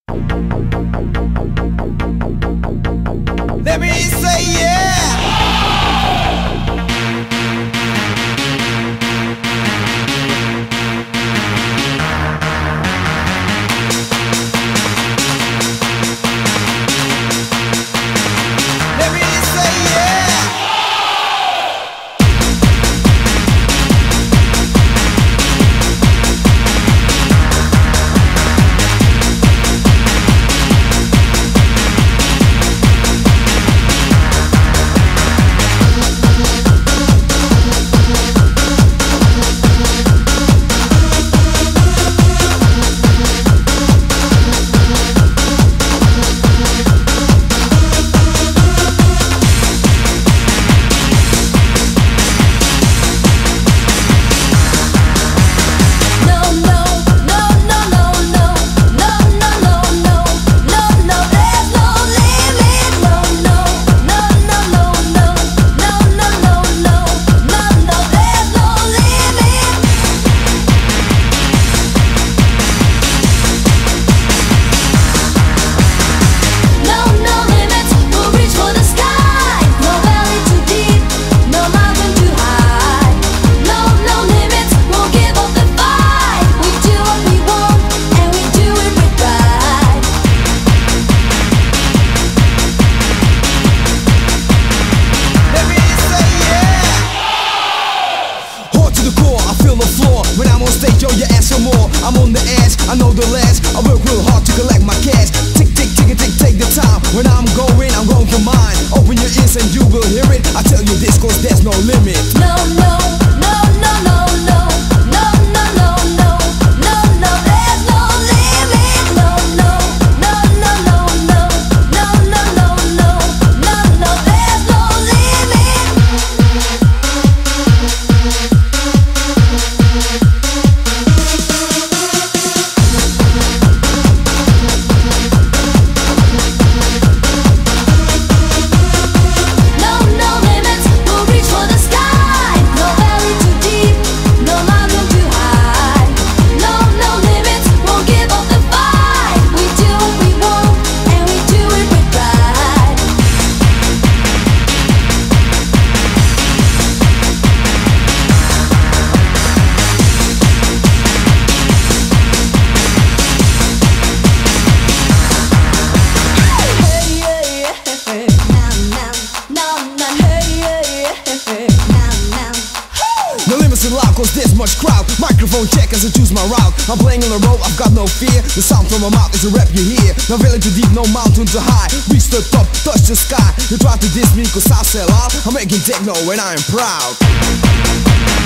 Let me say yeah. Let me say yeah. When I'm on stage, yo, you ask for more. I'm on the edge, I know the last. I work real hard to collect my cash. Tick, tick, tick, tick, take the time. When I'm going for mine. Open your ears and you will hear it. I tell you this, cause there's no limit. No, no, no, no, no, no. No, no, no, no. No, no, there's no limit. No, no, no, no, no, no. No, no, no, no. No, no, there's no limit. Cause there's much crowd. Microphone check as I choose my route. I'm playing on the road, I've got no fear. The sound from my mouth is a rap you hear. No valley too deep, no mountain too high. Reach the top, touch the sky. You try to diss me cause I sell out. I'm making techno and I am proud.